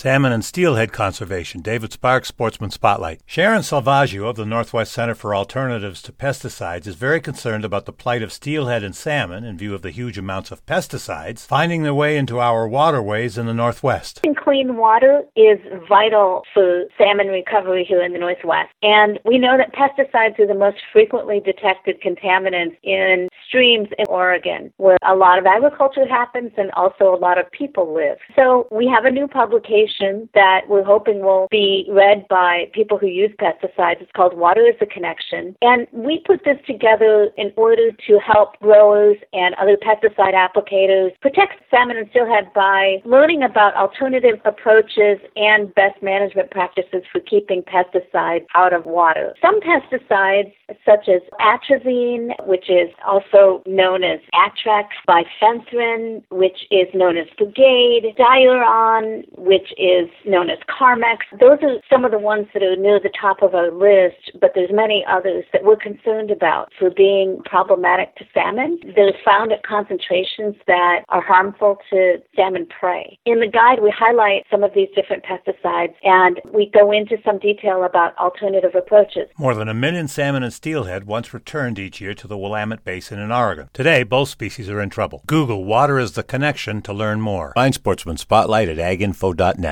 Salmon and steelhead conservation. David Sparks, Sportsman Spotlight. Sharon Salvaggio of the Northwest Center for Alternatives to Pesticides is very concerned about the plight of steelhead and salmon in view of the huge amounts of pesticides finding their way into our waterways in the Northwest. Clean water is vital for salmon recovery here in the Northwest. And we know that pesticides are the most frequently detected contaminants in streams in Oregon, where a lot of agriculture happens and also a lot of people live. So we have a new publication that we're hoping will be read by people who use pesticides. It's called Water is a Connection. And we put this together in order to help growers and other pesticide applicators protect salmon and steelhead by learning about alternative approaches and best management practices for keeping pesticides out of water. Some pesticides, such as atrazine, which is also known as Atrax, bifenthrin, which is known as Brigade, Diuron, which is known as Carmex. Those are some of the ones that are near the top of our list, but there's many others that we're concerned about for being problematic to salmon. They're found at concentrations that are harmful to salmon prey. In the guide, we highlight some of these different pesticides, and we go into some detail about alternative approaches. More than 1 million salmon and steelhead once returned each year to the Willamette Basin in Oregon. Today, both species are in trouble. Google Water is the Connection to learn more. Find Sportsman Spotlight at aginfo.net.